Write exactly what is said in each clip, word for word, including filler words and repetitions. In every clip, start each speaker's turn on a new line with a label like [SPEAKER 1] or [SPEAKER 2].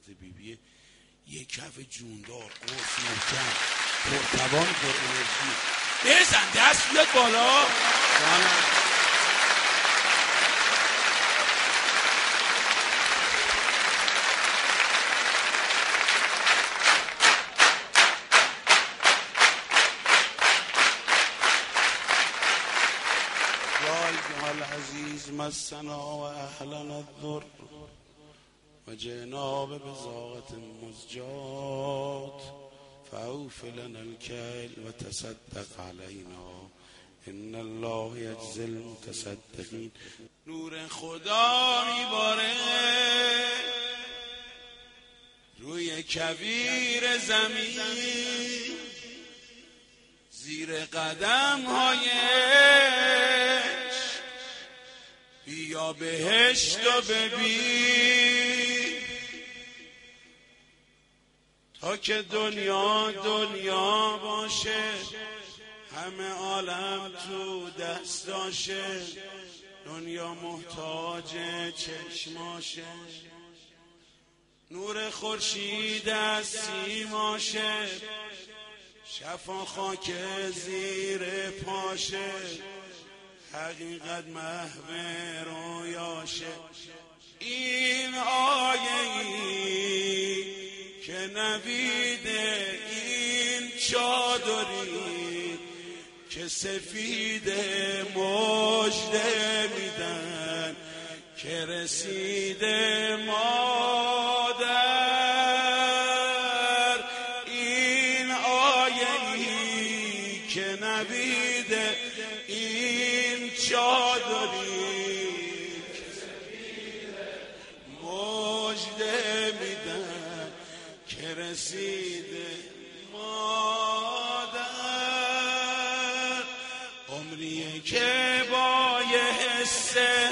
[SPEAKER 1] بیبی یه کف جوندار قرص محکم پرتوان پر انرژی بزن دست بیاد بالا جانم. العزیز مسنا و اهلنا الضر و جئنا ببضاعة مزجات فاوف لنا الكيل و تصدق علینا ان الله یجزی المتصدقین. نور خدا میباره روی کویر زمین زیر قدم های بیا بهشت و ببین تا که دنیا دنیا باشه همه عالم تو دستاشه دنیا محتاج چشماشه نور خورشید از سیماشه شفا خاک زیر پاشه حقیقت محو رویاشه. این آیه ای که نویده این چادری که سفیده مژده میدن که رسیده مادر. این آیه ای که نویده این چادری که سفیده مژده میدن که رسیده مادر. عمریه که با یه حس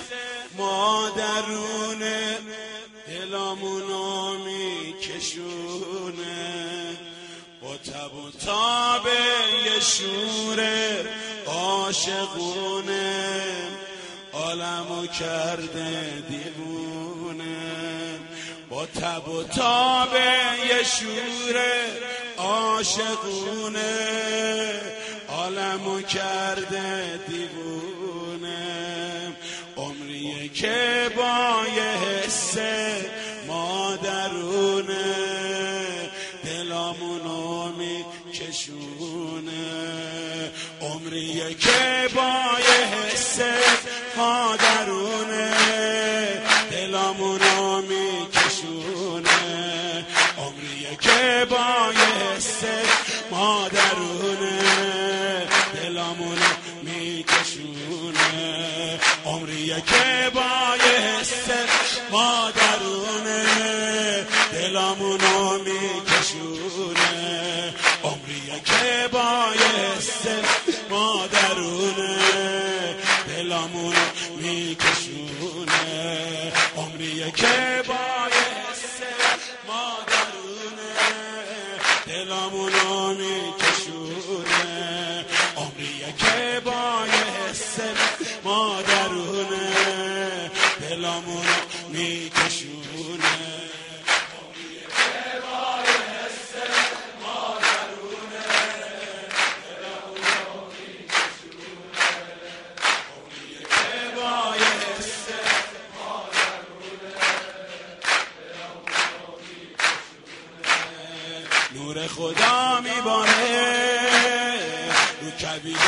[SPEAKER 1] مادرونه دلامونو میکشونه با تب و تاب یه شوره عاشقونه عالمو کرده دیوونه با تب و تاب یه شوره عاشقونه عالمو کرده دیوونه. عمریه که با یه حس مادرونه دلامونو میکشونه. عمریه که با یه حس مادرونه دلامونو میکشونه. عمریه که با یه حس مادرونه دلامونو میکشونه. عمریه که با یه حس مادرونه دلامونو میکشونه. عمریه که با یه حس مادرونه دلامونو میکشونه. عمریه که با یه حس مادرونه دلامونو میکشونه. عمریه که با یه حس مادرونه دلامونو میکشونه. نور خدا میباره رو کویر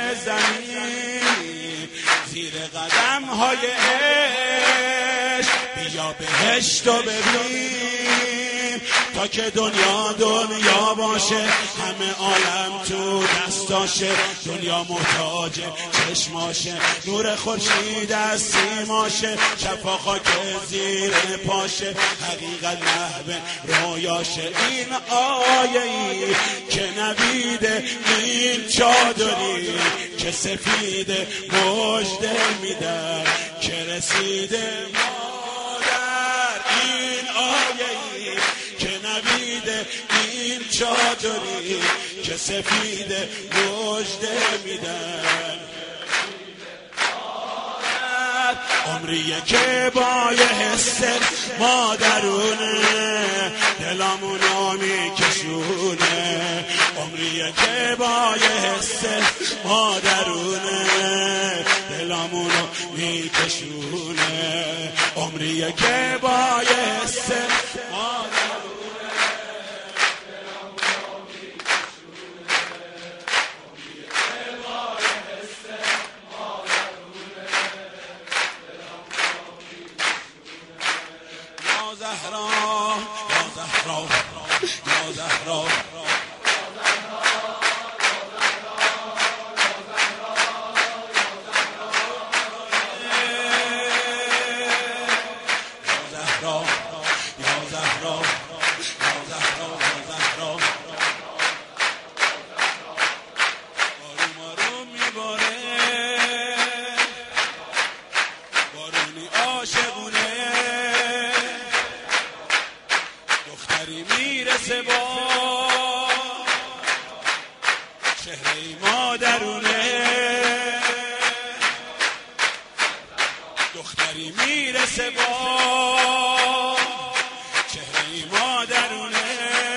[SPEAKER 1] زمین زیر قدم های عشق بیا بهشت و ببین تا که دنیا دنیا باشه همه عالم تو دستاشه دنیا محتاج چشماشه نور خورشید از سیماشه شفا خاک زیر پاشه حقیقت محو رویاشه. این آیه ای که نویده این چادری که سفیده مژده میدن که رسیده مادر. این آیه ای که نویده این چادری که سفیده مژده میدن. عمریه که با یه حس مادرونه دلمونو میکشونه، عمریه که با یه حس مادرونه، دلمونو میکشونه، عمریه که با یه حس مادرونه. زهرا یا زهرا یا زهرا میرسه با چهره مادرونه، دختری میرسه با چهره مادرونه،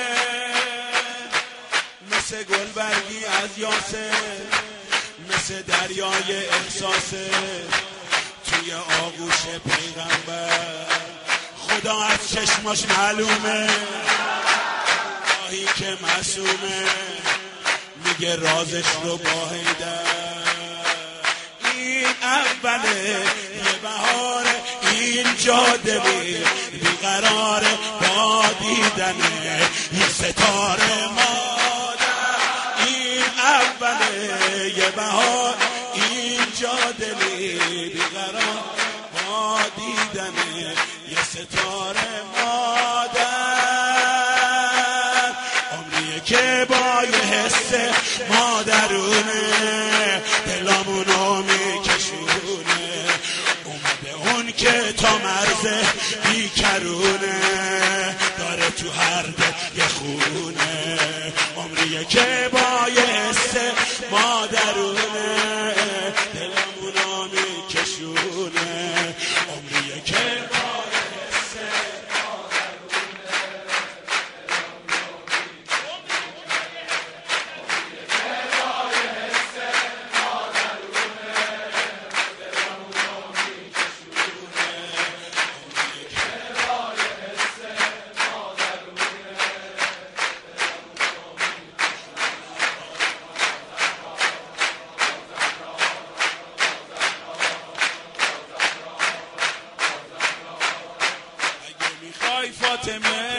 [SPEAKER 1] مثل گلبرگی از یاسه، مثل دریای احساسه توی آغوش پیغمبر، خدا از چشماش معلومه، راهی که معصومه میگه رازش رو با هیدر. این اوله یه بهاره، این جاده بیقراره با دیدنه یه ستاره مادر. این اوله یه بهار، این جاده بیقرار با دیدنه یه ستاره مادر، عمریه که با یه حس مادرونه، دلامونو میکشونه، اومده اون که تا مرز بیکرونه، داره تو هر دل یه خونه، عمریه که با یه حس مادرونه، دلامونو میکشونه، عمریه که فاطمه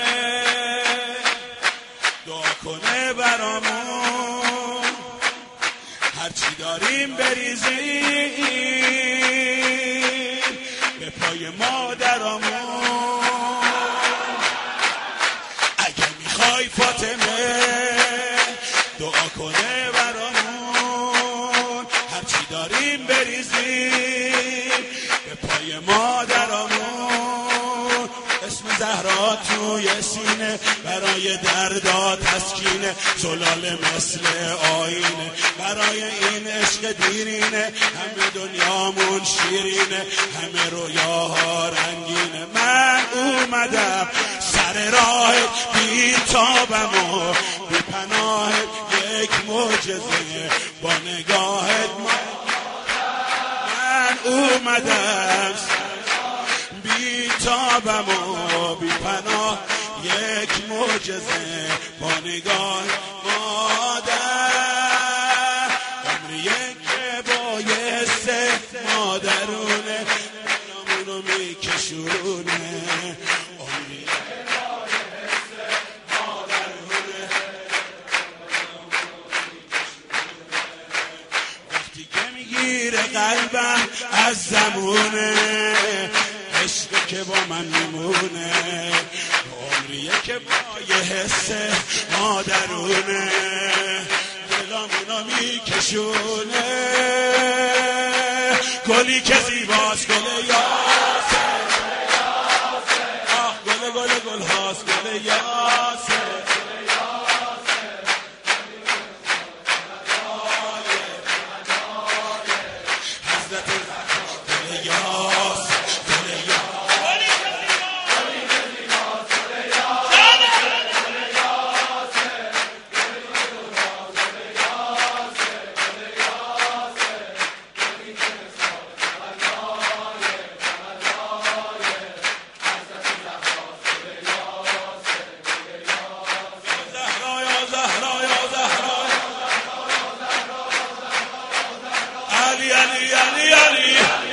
[SPEAKER 1] دعا کنه برامون، هرچی داریم بریزیم به پای مادرامون. اگه میخوای فاطمه دعا کنه برامون، هرچی داریم بریزیم به پای مادرامون. اسم زهرا توی سینه برای دردا تسکینه، زلال مثل آینه برای این عشق دیرینه، همه دنیامون شیرینه، همه رویاها رنگینه. من اومدم سر راهت بی تابم و بی پناهت، یک معجزه با نگاهت. من اومدم بی تابم و بی پناه، یک معجزه با نگاه مادر، عمریه که با یه حس مادرونه، دلمونو میکشونه، عمریه که با یه حس مادرونه، وقتی که میگیره قلبم از زمونه، عشقی که با من میمونه، عمریه که با یه حس مادرونه، دلمونو میکشونه. گلی که زیباست گل یاسه، آه گل گل گل هاست گل یاسه، حضرت گل یاسه، گل یاسه علی علی علی علی